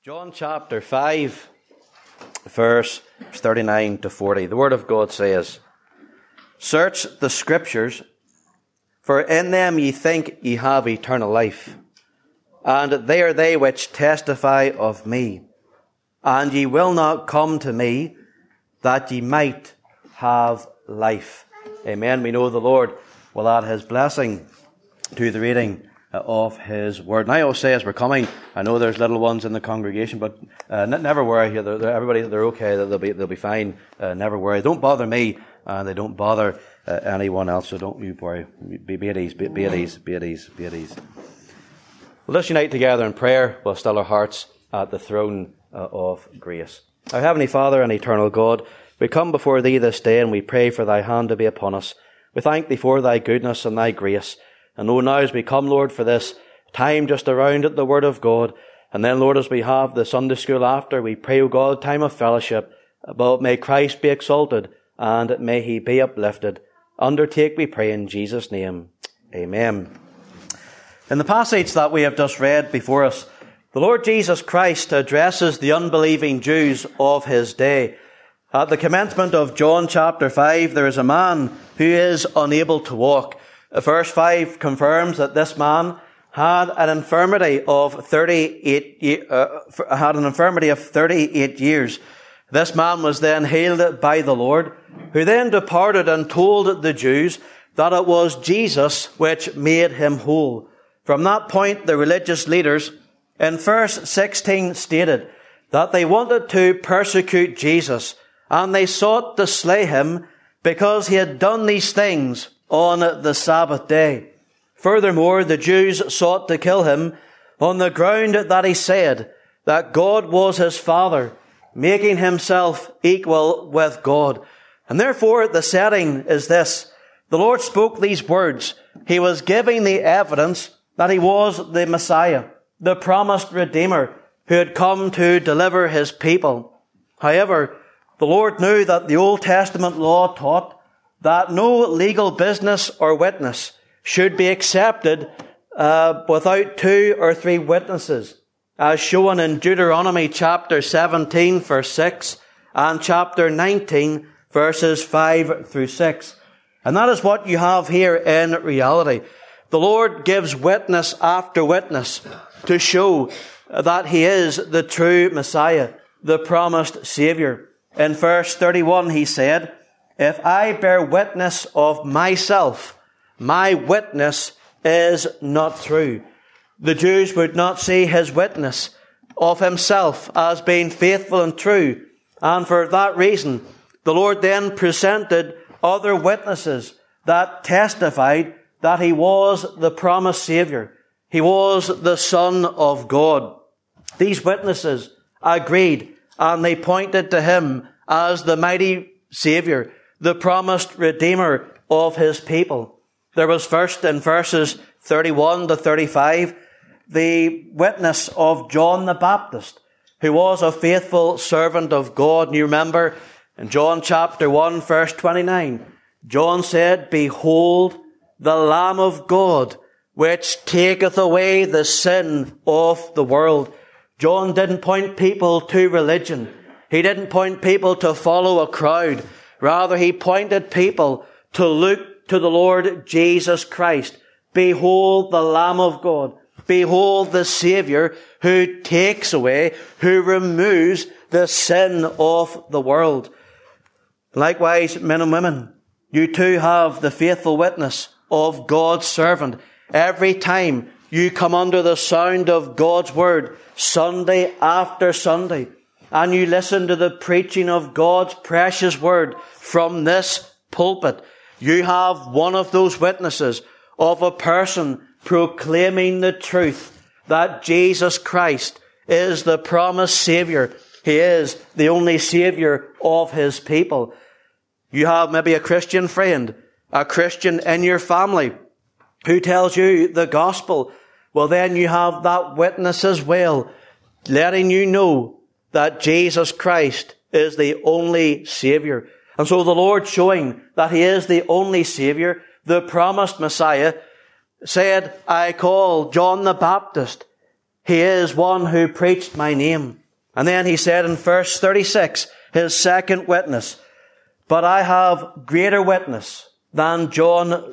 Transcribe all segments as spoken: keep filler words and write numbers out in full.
John chapter five, verse thirty-nine to forty. The Word of God says, "Search the Scriptures, for in them ye think ye have eternal life, and they are they which testify of me. And ye will not come to me, that ye might have life." Amen. We know the Lord will add His blessing to the reading of His Word. And I always say as we're coming, I know there's little ones in the congregation, but uh, never worry. They're, they're, everybody, they're okay. They'll be, they'll be fine. Uh, never worry. Don't bother me, and they don't bother uh, anyone else. So don't you worry. Be, be at ease. Be, be at ease. Be at ease. Be at ease. Well, let's unite together in prayer. We'll still our hearts at the throne uh, of grace. Our Heavenly Father and Eternal God, we come before Thee this day, and we pray for Thy hand to be upon us. We thank Thee for Thy goodness and Thy grace. And Lord, now as we come, Lord, for this time just around at the Word of God, and then, Lord, as we have the Sunday school after, we pray, O God, time of fellowship, but may Christ be exalted, and may He be uplifted. Undertake, we pray, in Jesus' name. Amen. In the passage that we have just read before us, the Lord Jesus Christ addresses the unbelieving Jews of His day. At the commencement of John chapter five, there is a man who is unable to walk. Verse five confirms that this man had an infirmity of thirty-eight, uh, had an infirmity of thirty-eight years. This man was then healed by the Lord, who then departed and told the Jews that it was Jesus which made him whole. From that point, the religious leaders in verse sixteen stated that they wanted to persecute Jesus, and they sought to slay him because he had done these things on the Sabbath day. Furthermore, the Jews sought to kill him on the ground that he said that God was his Father, making himself equal with God. And therefore, the setting is this. The Lord spoke these words. He was giving the evidence that he was the Messiah, the promised Redeemer, who had come to deliver his people. However, the Lord knew that the Old Testament law taught that no legal business or witness should be accepted uh, without two or three witnesses, as shown in Deuteronomy chapter seventeen, verse six, and chapter nineteen, verses five through six. And that is what you have here in reality. The Lord gives witness after witness to show that He is the true Messiah, the promised Saviour. In verse thirty-one, He said, "If I bear witness of myself, my witness is not true." The Jews would not see His witness of Himself as being faithful and true. And for that reason, the Lord then presented other witnesses that testified that He was the promised Saviour. He was the Son of God. These witnesses agreed, and they pointed to Him as the mighty Saviour, the promised Redeemer of His people. There was first in verses thirty-one to thirty-five, the witness of John the Baptist, who was a faithful servant of God. And you remember in John chapter one, verse twenty-nine, John said, "Behold the Lamb of God, which taketh away the sin of the world." John didn't point people to religion. He didn't point people to follow a crowd. Rather, he pointed people to look to the Lord Jesus Christ. Behold the Lamb of God. Behold the Saviour who takes away, who removes the sin of the world. Likewise, men and women, you too have the faithful witness of God's servant. Every time you come under the sound of God's word, Sunday after Sunday, and you listen to the preaching of God's precious word from this pulpit, you have one of those witnesses of a person proclaiming the truth that Jesus Christ is the promised Saviour. He is the only Saviour of His people. You have maybe a Christian friend, a Christian in your family who tells you the gospel. Well, then you have that witness as well, letting you know that Jesus Christ is the only Saviour. And so the Lord, showing that He is the only Saviour, the promised Messiah, said, "I call John the Baptist. He is one who preached my name. And then he said in verse thirty-six, his second witness, but I have greater witness than John,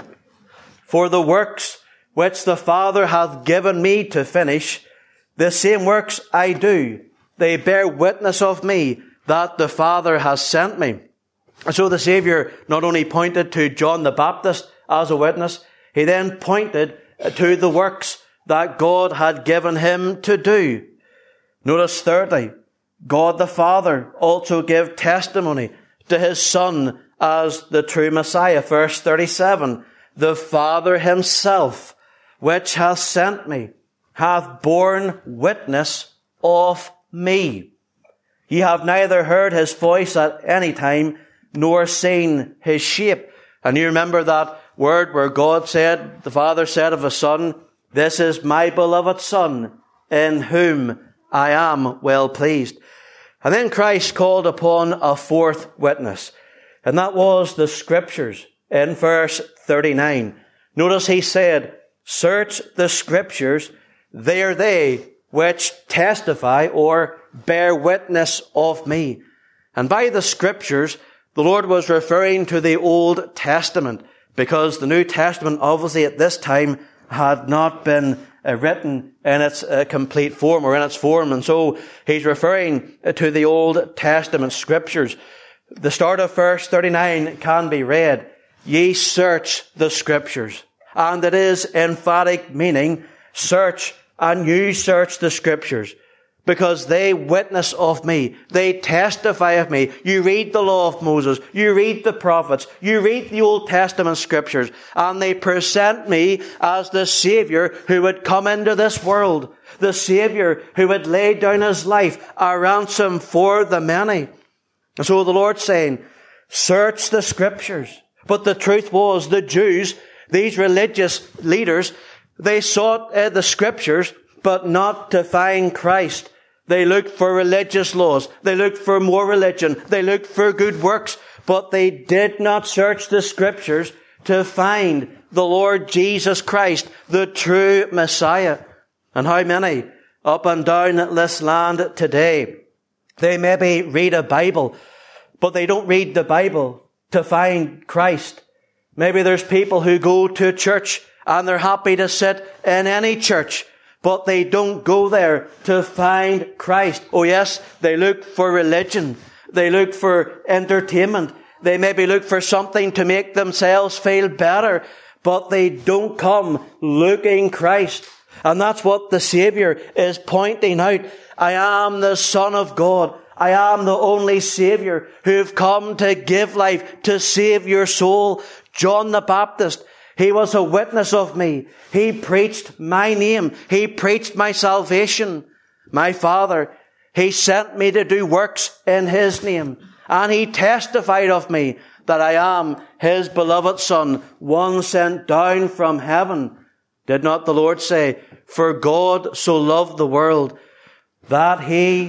for the works which the Father hath given me to finish, the same works I do. They bear witness of me that the Father has sent me. And so the Saviour not only pointed to John the Baptist as a witness, he then pointed to the works that God had given him to do. Notice thirdly, God the Father also gave testimony to his Son as the true Messiah. Verse thirty-seven, the Father himself, which hath sent me, hath borne witness of me. Ye have neither heard his voice at any time, nor seen his shape. And you remember that word where God said, the Father said of his Son, this is my beloved Son, in whom I am well pleased. And then Christ called upon a fourth witness, and that was the Scriptures in verse thirty-nine. Notice he said, search the Scriptures, they are they which testify or bear witness of me. And by the Scriptures, the Lord was referring to the Old Testament, because the New Testament obviously at this time had not been uh, written in its uh, complete form or in its form. And so he's referring to the Old Testament Scriptures. The start of verse thirty-nine can be read, ye search the Scriptures. And it is emphatic meaning, search and you search the Scriptures, because they witness of me. They testify of me. You read the law of Moses. You read the prophets. You read the Old Testament Scriptures. And they present me as the Saviour who would come into this world. The Saviour who would lay down his life a ransom for the many. And so the Lord's saying, search the Scriptures. But the truth was, the Jews, these religious leaders, they sought uh, the Scriptures, but not to find Christ. They looked for religious laws. They looked for more religion. They looked for good works. But they did not search the Scriptures to find the Lord Jesus Christ, the true Messiah. And how many up and down this land today, they maybe read a Bible, but they don't read the Bible to find Christ. Maybe there's people who go to church and they're happy to sit in any church, but they don't go there to find Christ. Oh yes, they look for religion. They look for entertainment. They maybe look for something to make themselves feel better, but they don't come looking Christ. And that's what the Saviour is pointing out. I am the Son of God. I am the only Saviour who've come to give life, to save your soul. John the Baptist, he was a witness of me. He preached my name. He preached my salvation. My Father, he sent me to do works in his name. And he testified of me that I am his beloved Son, one sent down from heaven. Did not the Lord say, for God so loved the world that he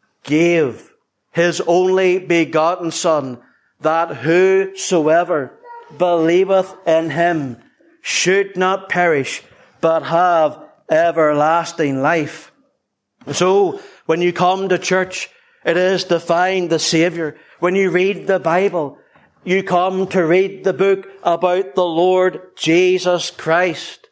gave his only begotten Son, that whosoever believeth in him should not perish, but have everlasting life. So, when you come to church, it is to find the Saviour. When you read the Bible, you come to read the book about the Lord Jesus Christ.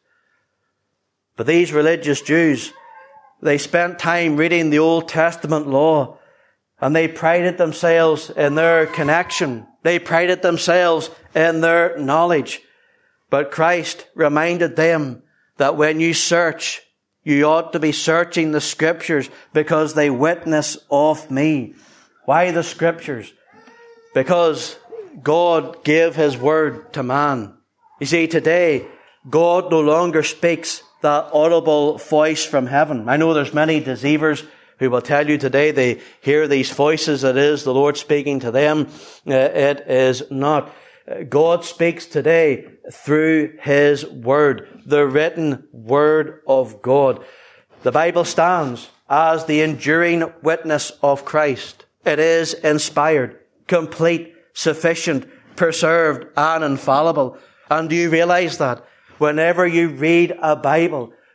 But these religious Jews, they spent time reading the Old Testament law, and they prided themselves in their connection. They prided themselves in their knowledge. But Christ reminded them that when you search, you ought to be searching the Scriptures, because they witness of me. Why the Scriptures? Because God gave his word to man. You see, today, God no longer speaks that audible voice from heaven. I know there's many deceivers who will tell you today they hear these voices. It is the Lord speaking to them. Uh, it is not. God speaks today through his word, the written word of God. The Bible stands as the enduring witness of Christ. It is inspired, complete, sufficient, preserved, and infallible. And do you realize that? Whenever you read a Bible,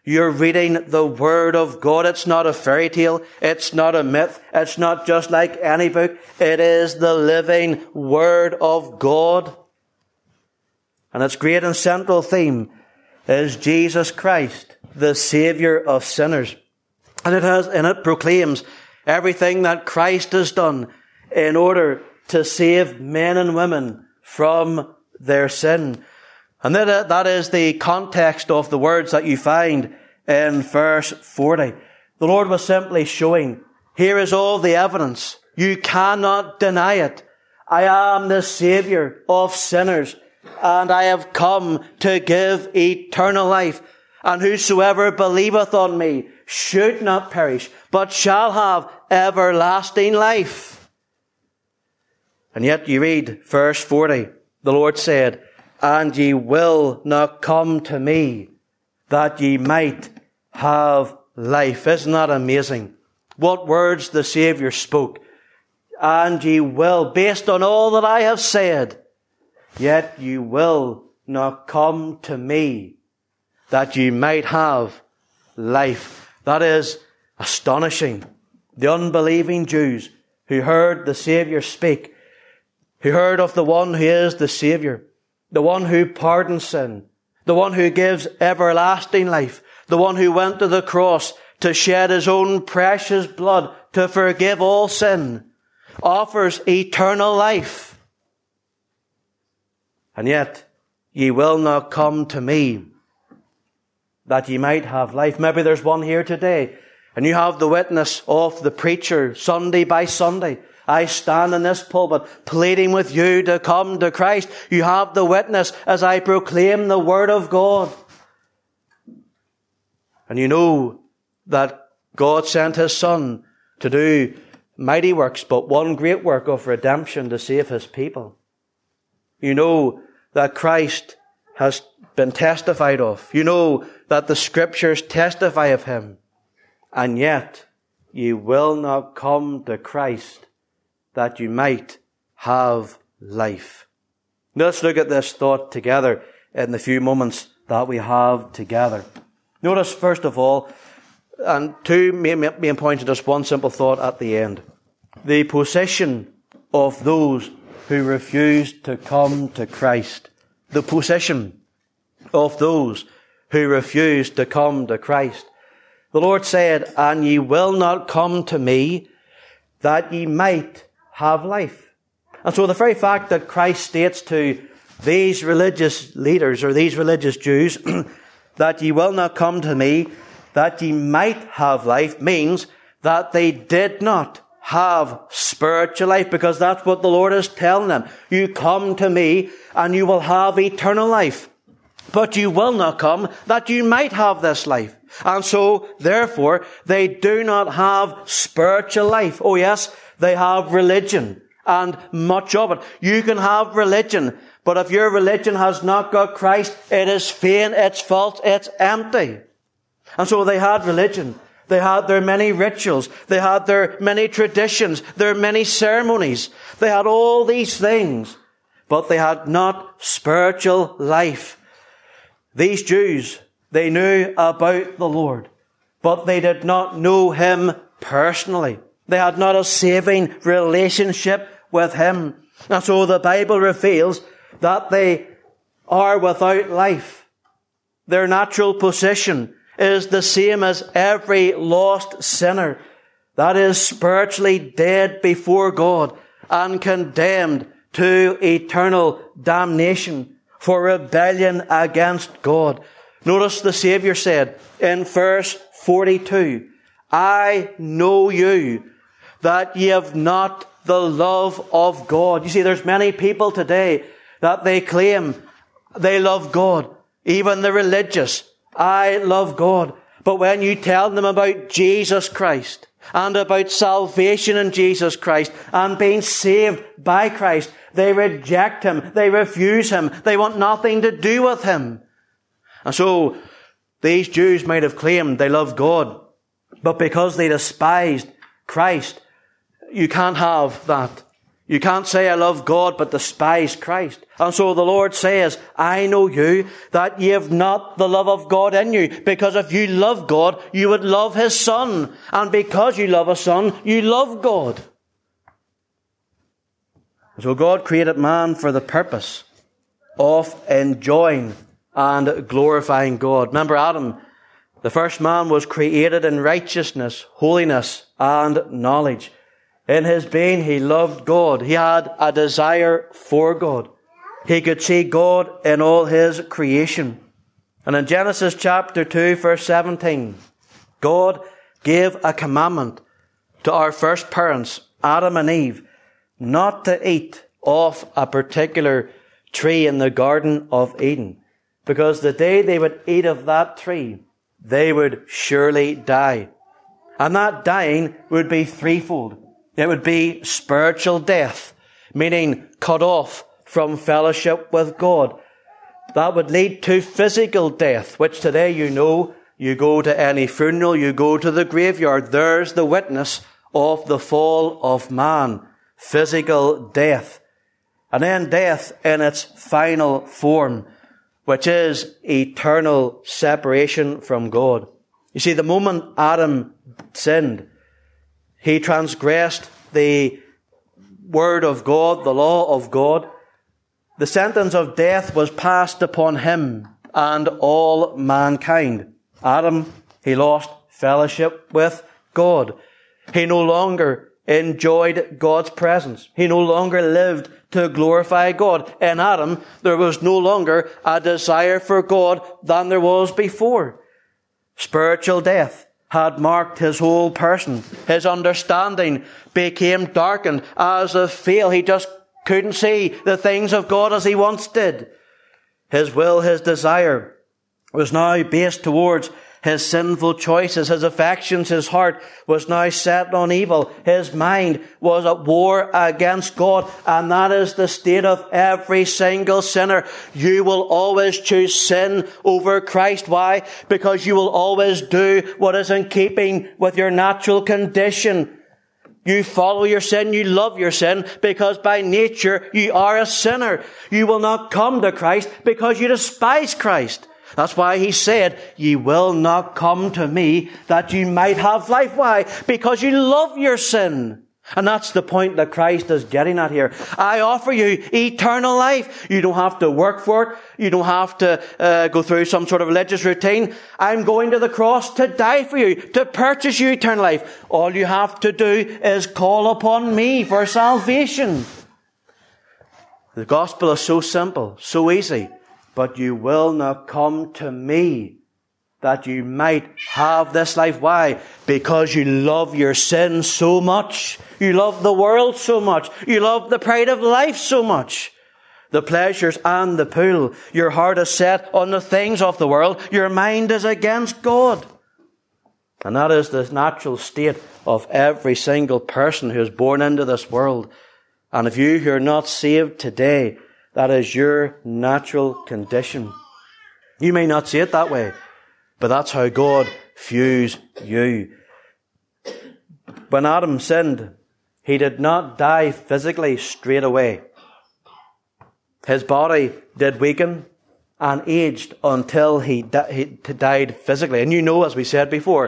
You're reading the Word of God. It's not a fairy tale. It's not a myth. It's not just like any book. It is the living Word of God. And its great and central theme is Jesus Christ, the Saviour of sinners. And it has, and it proclaims everything that Christ has done in order to save men and women from their sin. And that, that is the context of the words that you find in verse forty. The Lord was simply showing, here is all the evidence. You cannot deny it. I am the Saviour of sinners, and I have come to give eternal life. And whosoever believeth on me should not perish, but shall have everlasting life. And yet you read verse forty, the Lord said, and ye will not come to me, that ye might have life. Isn't that amazing? What words the Saviour spoke. And ye will, based on all that I have said, yet you will not come to me, that ye might have life. That is astonishing. The unbelieving Jews who heard the Saviour speak, who heard of the one who is the Saviour, the one who pardons sin, the one who gives everlasting life, the one who went to the cross to shed his own precious blood to forgive all sin, offers eternal life. And yet, ye will not come to me, that ye might have life. Maybe there's one here today, and you have the witness of the preacher Sunday by Sunday. I stand in this pulpit pleading with you to come to Christ. You have the witness as I proclaim the Word of God. And you know that God sent His Son to do mighty works, but one great work of redemption to save His people. You know that Christ has been testified of. You know that the Scriptures testify of Him. And yet, ye will not come to Christ, that you might have life. Now let's look at this thought together in the few moments that we have together. Notice, first of all, and two main, main points and just one simple thought at the end. The position of those who refuse to come to Christ. The position of those who refuse to come to Christ. The Lord said, and ye will not come to me, that ye might have life. And so the very fact that Christ states to these religious leaders or these religious Jews that ye will not come to me, that ye might have life, means that they did not have spiritual life, because that's what the Lord is telling them. You come to me and you will have eternal life. But you will not come that you might have this life. And so, therefore, they do not have spiritual life. Oh yes, they have religion, and much of it. You can have religion, but if your religion has not got Christ, it is vain, it's false, it's empty. And so they had religion. They had their many rituals. They had their many traditions, their many ceremonies. They had all these things, but they had not spiritual life. These Jews, they knew about the Lord, but they did not know Him personally. They had not a saving relationship with Him. And so the Bible reveals that they are without life. Their natural position is the same as every lost sinner. That is spiritually dead before God and condemned to eternal damnation for rebellion against God. Notice the Saviour said in verse forty-two, I know you, that ye have not the love of God. You see, there's many people today that they claim they love God. Even the religious, I love God. But when you tell them about Jesus Christ and about salvation in Jesus Christ and being saved by Christ, they reject Him. They refuse Him. They want nothing to do with Him. And so these Jews might have claimed they loved God, but because they despised Christ, you can't have that. You can't say, I love God, but despise Christ. And so the Lord says, I know you, that ye have not the love of God in you. Because if you love God, you would love His Son. And because you love a Son, you love God. So God created man for the purpose of enjoying and glorifying God. Remember Adam, the first man, was created in righteousness, holiness, and knowledge. In his being, he loved God. He had a desire for God. He could see God in all His creation. And in Genesis chapter two, verse seventeen, God gave a commandment to our first parents, Adam and Eve, not to eat off a particular tree in the Garden of Eden. Because the day they would eat of that tree, they would surely die. And that dying would be threefold. It would be spiritual death, meaning cut off from fellowship with God. That would lead to physical death, which today you know, you go to any funeral, you go to the graveyard, there's the witness of the fall of man, physical death. And then death in its final form, which is eternal separation from God. You see, the moment Adam sinned, he transgressed the word of God, the law of God. The sentence of death was passed upon him and all mankind. Adam, he lost fellowship with God. He no longer enjoyed God's presence. He no longer lived to glorify God. In Adam, there was no longer a desire for God than there was before. Spiritual death had marked his whole person. His understanding became darkened as if veil. He just couldn't see the things of God as he once did. His will, his desire was now based towards his sinful choices. His affections, his heart was now set on evil. His mind was at war against God. And that is the state of every single sinner. You will always choose sin over Christ. Why? Because you will always do what is in keeping with your natural condition. You follow your sin, you love your sin, because by nature you are a sinner. You will not come to Christ because you despise Christ. That's why he said, ye will not come to me that you might have life. Why? Because you love your sin. And that's the point that Christ is getting at here. I offer you eternal life. You don't have to work for it. You don't have to uh, go through some sort of religious routine. I'm going to the cross to die for you, to purchase you eternal life. All you have to do is call upon me for salvation. The gospel is so simple, so easy. But you will not come to me that you might have this life. Why? Because you love your sin so much. You love the world so much. You love the pride of life so much. The pleasures and the pull. Your heart is set on the things of the world. Your mind is against God. And that is the natural state of every single person who is born into this world. And if you who are not saved today, that is your natural condition. You may not see it that way, but that's how God views you. When Adam sinned, he did not die physically straight away. His body did weaken and aged until he, di- he died physically. And you know, as we said before,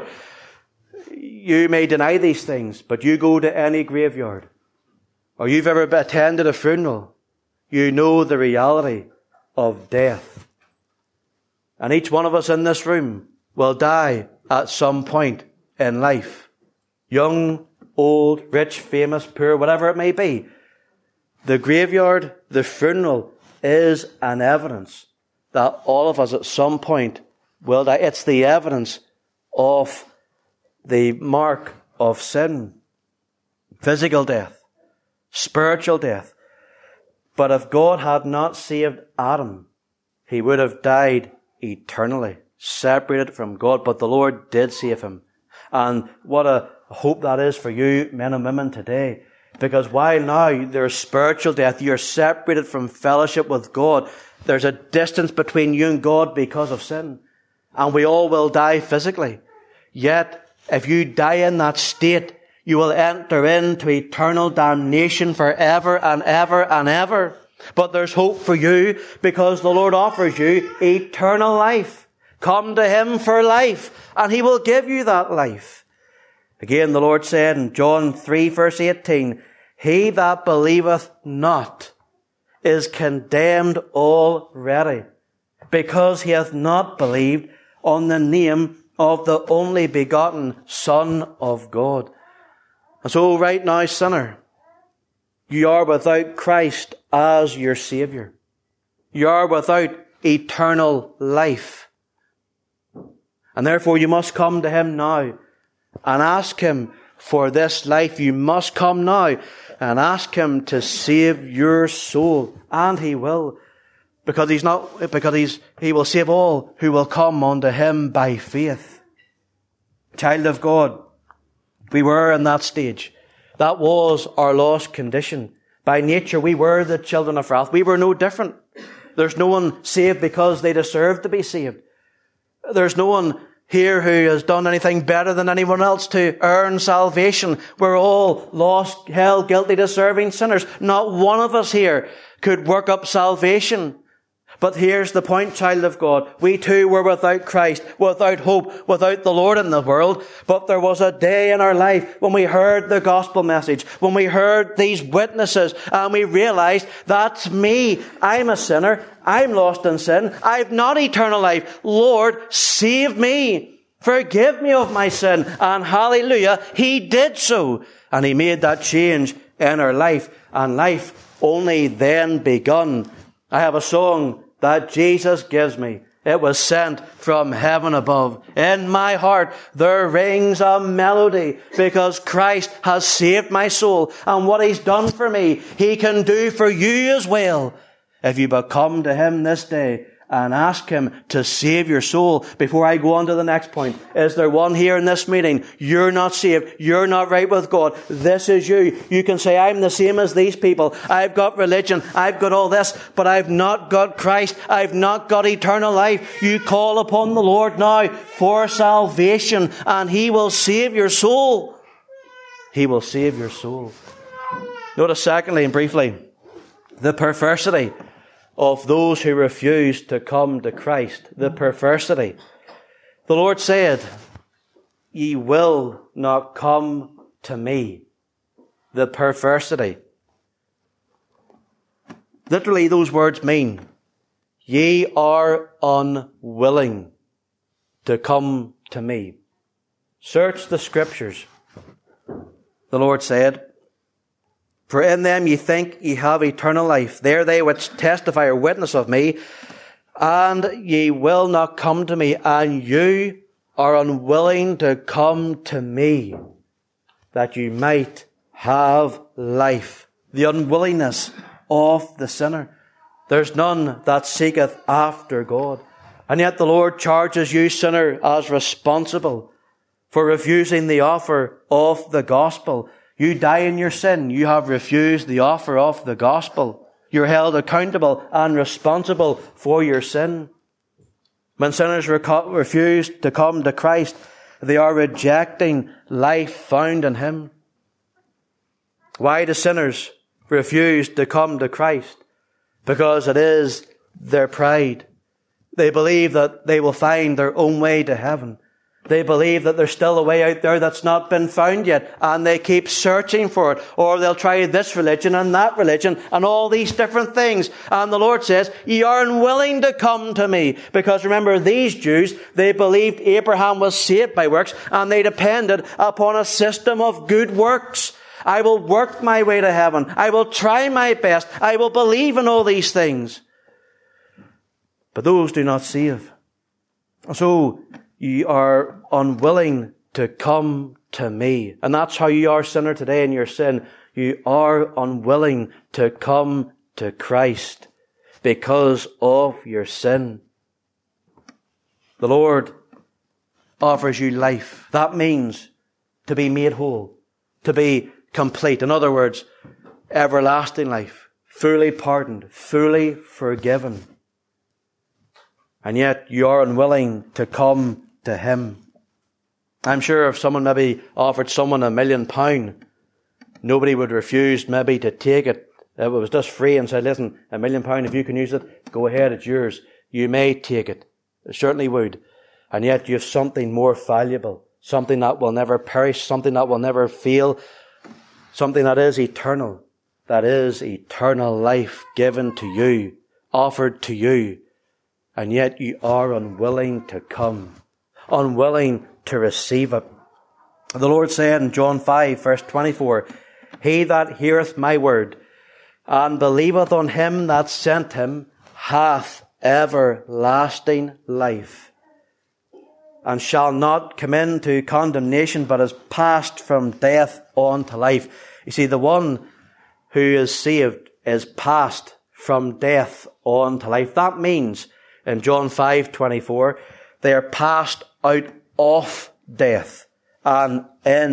you may deny these things, but you go to any graveyard, or you've ever attended a funeral, you know the reality of death. And each one of us in this room will die at some point in life. Young, old, rich, famous, poor, whatever it may be. The graveyard, the funeral, is an evidence that all of us at some point will die. It's the evidence of the mark of sin. Physical death, spiritual death. But if God had not saved Adam, he would have died eternally, separated from God. But the Lord did save him. And what a hope that is for you, men and women, today. Because while now there's spiritual death, you're separated from fellowship with God. There's a distance between you and God because of sin. And we all will die physically. Yet, if you die in that state, you will enter into eternal damnation forever and ever and ever. But there's hope for you because the Lord offers you eternal life. Come to Him for life, and He will give you that life. Again, the Lord said in John three verse eighteen, he that believeth not is condemned already, because he hath not believed on the name of the only begotten Son of God. And so right now, sinner, you are without Christ as your Saviour. You are without eternal life. And therefore you must come to Him now and ask Him for this life. You must come now and ask Him to save your soul. And He will. Because He's not, because He's, He will save all who will come unto Him by faith. Child of God, we were in that stage. That was our lost condition. By nature, we were the children of wrath. We were no different. There's no one saved because they deserve to be saved. There's no one here who has done anything better than anyone else to earn salvation. We're all lost, hell, guilty, deserving sinners. Not one of us here could work up salvation. But here's the point, child of God. We too were without Christ, without hope, without the Lord in the world. But there was a day in our life when we heard the gospel message, when we heard these witnesses, and we realized, that's me. I'm a sinner. I'm lost in sin. I've not eternal life. Lord, save me. Forgive me of my sin. And hallelujah, He did so. And He made that change in our life. And life only then begun. I have a song that Jesus gives me. It was sent from heaven above. In my heart there rings a melody, because Christ has saved my soul. And what He's done for me, He can do for you as well. If you but come to Him this day and ask Him to save your soul. Before I go on to the next point, is there one here in this meeting? You're not saved. You're not right with God. This is you. You can say, I'm the same as these people. I've got religion. I've got all this, but I've not got Christ. I've not got eternal life. You call upon the Lord now for salvation, and He will save your soul. He will save your soul. Notice secondly and briefly, the perversity of those who refuse to come to Christ. The perversity. The Lord said, ye will not come to me. The perversity. Literally, those words mean, ye are unwilling to come to me. Search the Scriptures. The Lord said, for in them ye think ye have eternal life. They are they which testify or witness of me, and ye will not come to me, and you are unwilling to come to me, that you might have life. The unwillingness of the sinner. There's none that seeketh after God. And yet the Lord charges you, sinner, as responsible for refusing the offer of the gospel. You die in your sin. You have refused the offer of the gospel. You're held accountable and responsible for your sin. When sinners reco- refuse to come to Christ, they are rejecting life found in Him. Why do sinners refuse to come to Christ? Because it is their pride. They believe that they will find their own way to heaven. They believe that there's still a way out there that's not been found yet, and they keep searching for it. Or they'll try this religion and that religion and all these different things. And the Lord says, ye are unwilling to come to me. Because remember, these Jews, they believed Abraham was saved by works, and they depended upon a system of good works. I will work my way to heaven. I will try my best. I will believe in all these things. But those do not save. So, you are unwilling to come to me. And that's how you are, sinner, today in your sin. You are unwilling to come to Christ because of your sin. The Lord offers you life. That means to be made whole, to be complete. In other words, everlasting life, fully pardoned, fully forgiven. And yet you are unwilling to come to Him. I'm sure if someone maybe offered someone a million pound, nobody would refuse maybe to take it. If it was just free and said, listen, a million pound, if you can use it, go ahead, it's yours. You may take it. It certainly would. And yet you have something more valuable, something that will never perish, something that will never fail, something that is eternal, that is eternal life given to you, offered to you. And yet you are unwilling to come, unwilling to receive it. The Lord said in John five, verse twenty-four, He that heareth my word, and believeth on him that sent him, hath everlasting life, and shall not come into condemnation, but is passed from death on to life. You see, the one who is saved is passed from death on to life. That means, in John five twenty-four, they are passed out of death and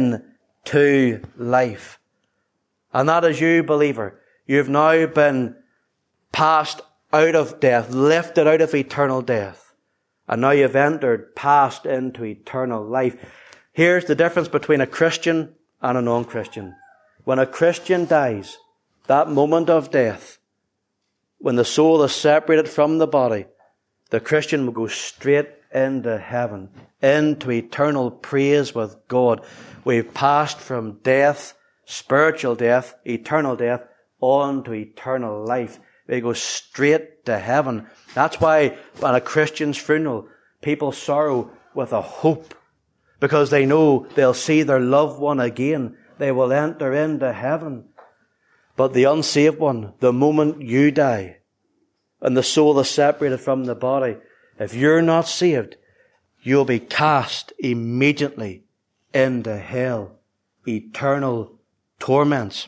into life. And that is you, believer. You've now been passed out of death, lifted out of eternal death. And now you've entered, passed into eternal life. Here's the difference between a Christian and a non-Christian. When a Christian dies, that moment of death, when the soul is separated from the body, the Christian will go straight into heaven, into eternal praise with God. We've passed from death, spiritual death, eternal death, on to eternal life. We go straight to heaven. That's why at a Christian's funeral, people sorrow with a hope, because they know they'll see their loved one again. They will enter into heaven. But the unsaved one, the moment you die, and the soul is separated from the body, if you're not saved, you'll be cast immediately into hell. Eternal torments.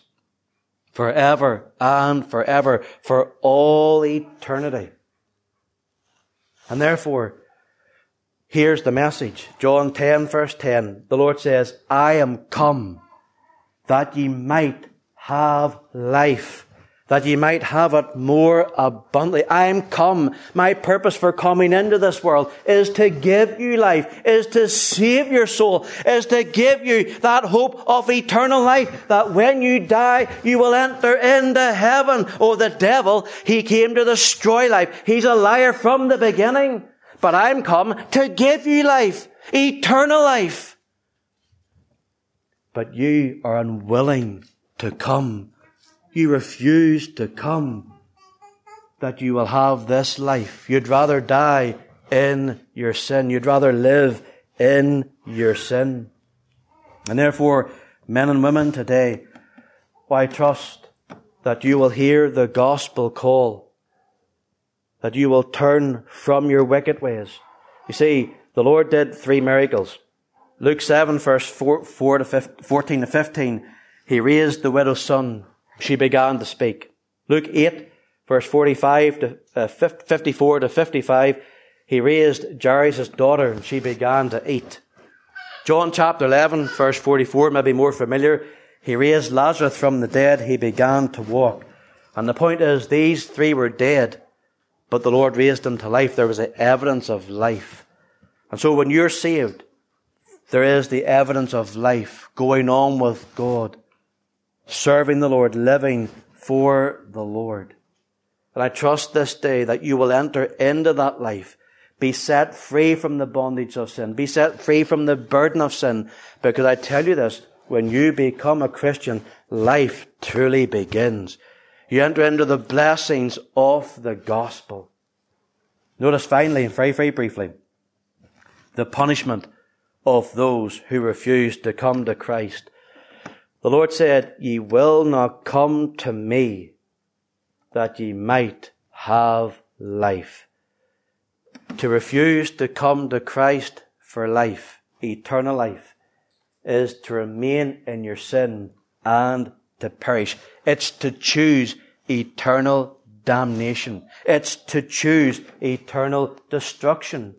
Forever and forever. For all eternity. And therefore, here's the message. John ten verse ten. The Lord says, I am come that ye might have life, that ye might have it more abundantly. I am come. My purpose for coming into this world is to give you life, is to save your soul, is to give you that hope of eternal life, that when you die, you will enter into heaven. Oh, the devil, he came to destroy life. He's a liar from the beginning. But I'm come to give you life, eternal life. But you are unwilling to come. You refuse to come, that you will have this life. You'd rather die in your sin. You'd rather live in your sin. And therefore, men and women today, I trust that you will hear the gospel call, that you will turn from your wicked ways. You see, the Lord did three miracles. Luke seven, verse four, four to fourteen to fifteen, He raised the widow's son. She began to speak. Luke eight, verse forty-five to uh, fifty-four to fifty-five, He raised Jairus' daughter, and she began to eat. John chapter eleven, verse forty-four, maybe more familiar. He raised Lazarus from the dead. He began to walk. And the point is, these three were dead, but the Lord raised them to life. There was the evidence of life. And so when you're saved, there is the evidence of life going on with God, serving the Lord, living for the Lord. And I trust this day that you will enter into that life, be set free from the bondage of sin, be set free from the burden of sin. Because I tell you this, when you become a Christian, life truly begins. You enter into the blessings of the gospel. Notice finally, very, very briefly, the punishment of those who refuse to come to Christ. The Lord said, ye will not come to me, that ye might have life. To refuse to come to Christ for life, eternal life, is to remain in your sin and to perish. It's to choose eternal damnation. It's to choose eternal destruction.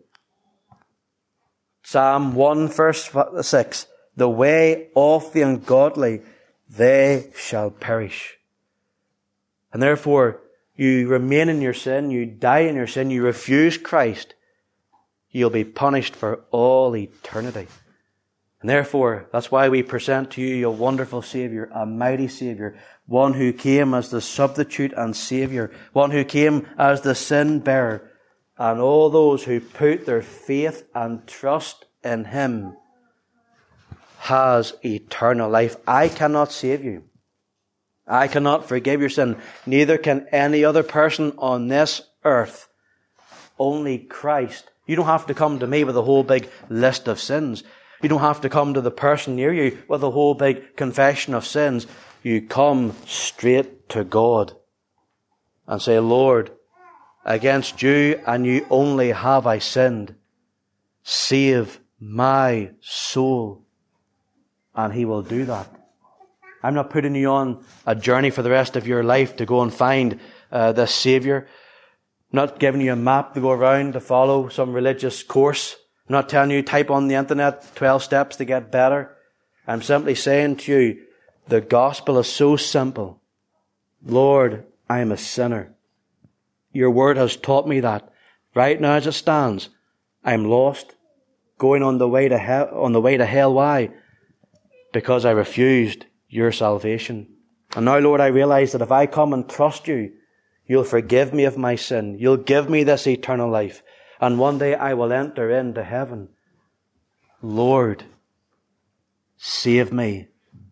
Psalm one verse six, the way of the ungodly, they shall perish. And therefore, you remain in your sin, you die in your sin, you refuse Christ, you'll be punished for all eternity. And therefore, that's why we present to you a wonderful Saviour, a mighty Saviour, one who came as the substitute and Saviour, one who came as the sin bearer. And all those who put their faith and trust in Him has eternal life. I cannot save you. I cannot forgive your sin. Neither can any other person on this earth. Only Christ. You don't have to come to me with a whole big list of sins. You don't have to come to the person near you with a whole big confession of sins. You come straight to God and say, Lord, against you and you only have I sinned. Save my soul. And He will do that. I'm not putting you on a journey for the rest of your life to go and find uh, this Saviour. I'm not giving you a map to go around to follow some religious course. I'm not telling you type on the internet twelve steps to get better. I'm simply saying to you, the gospel is so simple. Lord, I am a sinner. Your word has taught me that. Right now as it stands, I'm lost, going on the way to hell. On the way to hell. Why? Because I refused your salvation. And now, Lord, I realize that if I come and trust you, you'll forgive me of my sin. You'll give me this eternal life. And one day I will enter into heaven. Lord, save me.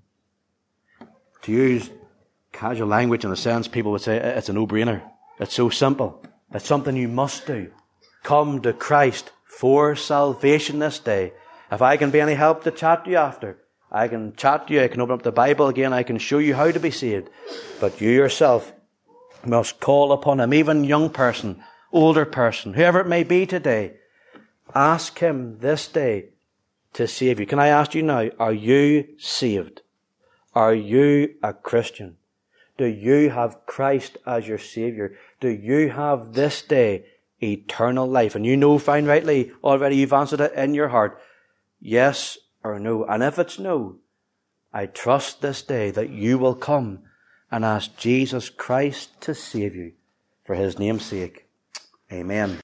To use casual language in a sense, people would say it's a no-brainer. It's so simple. It's something you must do. Come to Christ for salvation this day. If I can be any help to chat to you after, I can chat to you, I can open up the Bible again, I can show you how to be saved. But you yourself must call upon Him, even young person, older person, whoever it may be today. Ask Him this day to save you. Can I ask you now, are you saved? Are you a Christian? Do you have Christ as your Saviour? Do you have this day eternal life? And you know fine rightly already you've answered it in your heart. Yes or no. And if it's no, I trust this day that you will come and ask Jesus Christ to save you for His name's sake. Amen.